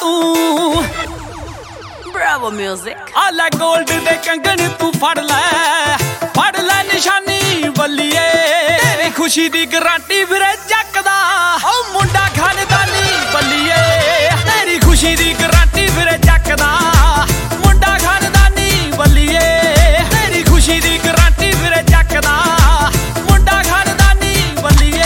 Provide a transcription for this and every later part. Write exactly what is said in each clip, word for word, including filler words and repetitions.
तू Bravo music आला gold दे कंगन तू फड़ लै फड़ लै निशानी बल्लिए तेरी खुशी दी गारंटी फिरे जकदा ओ मुंडा खानदानी बल्लिए तेरी खुशी दी गारंटी फिरे जकदा मुंडा खानदानी बल्लिए तेरी खुशी दी गारंटी फिरे जकदा मुंडा खानदानी बल्लिए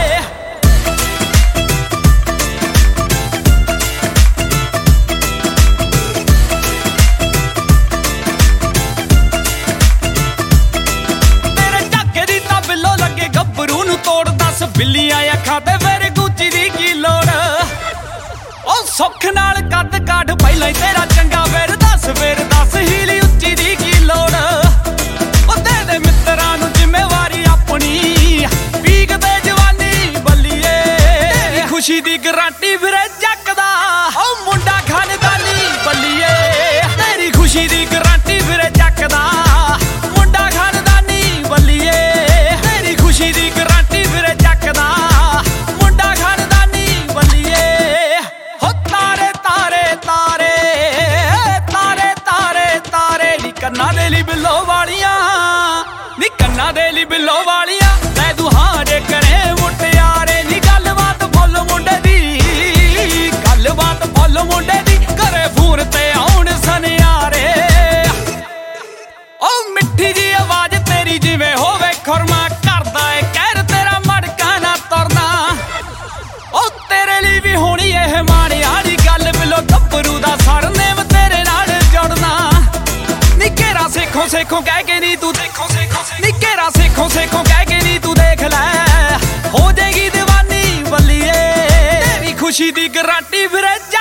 गब्बरू नू तोड़ दस बिल्लियां अखां ते फिर गुच्ची दी की लोड़ ओ सुख नाल कद काठ पहला ही तेरा चंगा फिर दस फिर दस हीली उच्ची दी की लोड़ ओ दे दे मित्तरां नू जिम्मेवारी अपनी पीक ते जवानी बल्लिए तेरी खुशी दी गारंटी फिरे जकदा ओ मुंडा खानदानी बल्लिए तेरी खुशी दी गारंटी फिरे जकदा मुंडा खानदानी बल्लिए खुशी दी गारंटी फिरे जकदा मुंडा खानदानी बल्लिए हो तारे तारे तारे तारे तारे तारे नी कन्ना दे ली बिल्लो वालियां नी कन्ना दे ली बिल्लो वालियां लै दुहारे करे मुटियारे नी गलबात फुल मुंडे दी गलबात फुल मुंडे दी करे फूर ते आउण सनियारे ओ मिट्ठी जी आवाज तेरी जिवें होवे खुरमा सेखों सेखों कह के नी तू देखो सेखों निकेरा सेखों सेखों कह के नी तू देख लै हो जाएगी दीवानी बल्लिए तेरी खुशी दी गारंटी फिरे